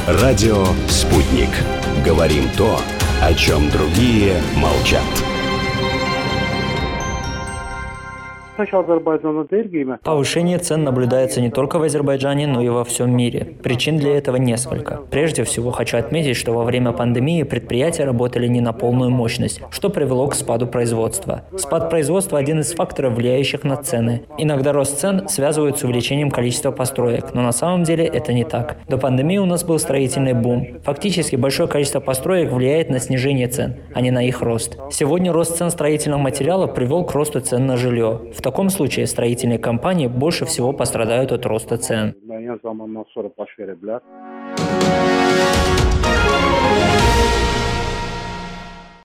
Радио «Спутник». Говорим то, о чем другие молчат. Повышение цен наблюдается не только в Азербайджане, но и во всем мире. Причин для этого несколько. Прежде всего, хочу отметить, что во время пандемии предприятия работали не на полную мощность, что привело к спаду производства. Спад производства – один из факторов, влияющих на цены. Иногда рост цен связывают с увеличением количества построек, но на самом деле это не так. До пандемии у нас был строительный бум. Фактически большое количество построек влияет на снижение цен, а не на их рост. Сегодня рост цен строительного материала привел к росту цен на жилье. В таком случае строительные компании больше всего пострадают от роста цен.